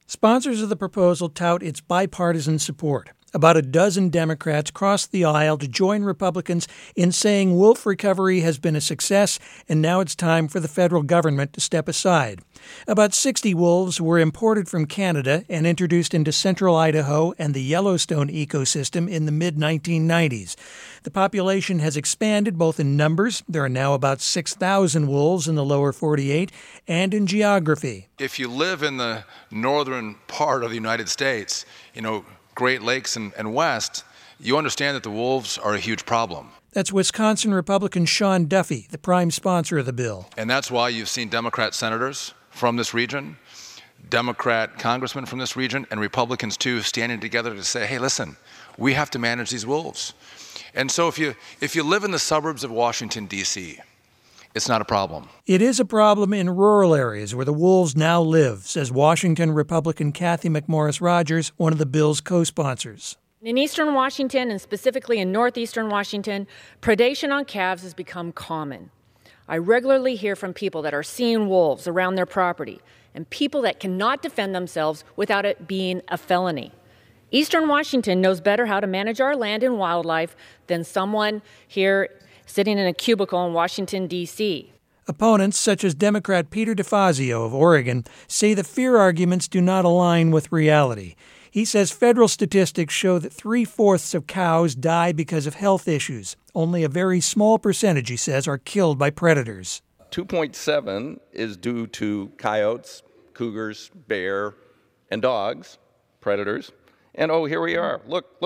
Sponsors of the proposal tout its bipartisan support. About a dozen Democrats crossed the aisle to join Republicans in saying wolf recovery has been a success and now it's time for the federal government to step aside. About 60 wolves were imported from Canada and introduced into central Idaho and the Yellowstone ecosystem in the mid-1990s. The population has expanded both in numbers. There are now about 6,000 wolves in the lower 48 and in geography. If you live in the northern part of the United States, Great Lakes and west, you understand that the wolves are a huge problem. That's Wisconsin Republican Sean Duffy, the prime sponsor of the bill. And that's why you've seen Democrat senators from this region, Democrat congressmen from this region, and Republicans too standing together to say, hey, listen, we have to manage these wolves. And so if you live in the suburbs of Washington, D.C., it's not a problem. It is a problem in rural areas where the wolves now live, says Washington Republican Cathy McMorris Rodgers, one of the bill's co-sponsors. In eastern Washington, and specifically in northeastern Washington, predation on calves has become common. I regularly hear from people that are seeing wolves around their property and people that cannot defend themselves without it being a felony. Eastern Washington knows better how to manage our land and wildlife than someone here sitting in a cubicle in Washington, D.C. Opponents, such as Democrat Peter DeFazio of Oregon, say the fear arguments do not align with reality. He says federal statistics show that 3/4 of cows die because of health issues. Only a very small percentage, he says, are killed by predators. 2.7 is due to coyotes, cougars, bear, and dogs, predators. And here we are. Look,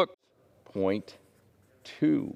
0.2%.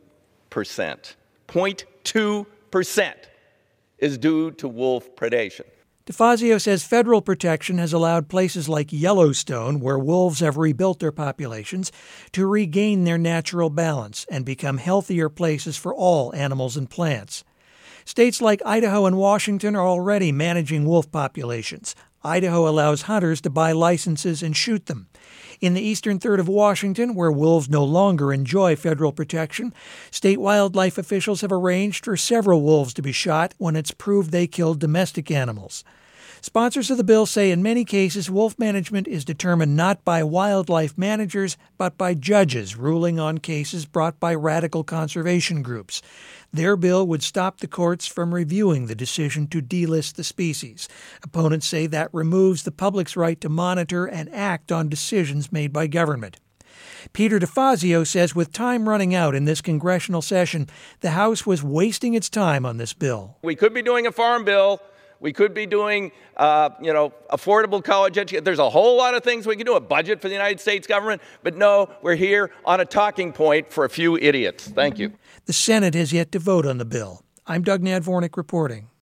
0.2% is due to wolf predation. DeFazio says federal protection has allowed places like Yellowstone, where wolves have rebuilt their populations, to regain their natural balance and become healthier places for all animals and plants. States like Idaho and Washington are already managing wolf populations. Idaho allows hunters to buy licenses and shoot them. In the eastern third of Washington, where wolves no longer enjoy federal protection, state wildlife officials have arranged for several wolves to be shot when it's proved they killed domestic animals. Sponsors of the bill say in many cases wolf management is determined not by wildlife managers but by judges ruling on cases brought by radical conservation groups. Their bill would stop the courts from reviewing the decision to delist the species. Opponents say that removes the public's right to monitor and act on decisions made by government. Peter DeFazio says with time running out in this congressional session, the House was wasting its time on this bill. We could be doing a farm bill. We could be doing, affordable college education. There's a whole lot of things we can do, a budget for the United States government. But no, we're here on a talking point for a few idiots. Thank you. The Senate has yet to vote on the bill. I'm Doug Nadvornik reporting.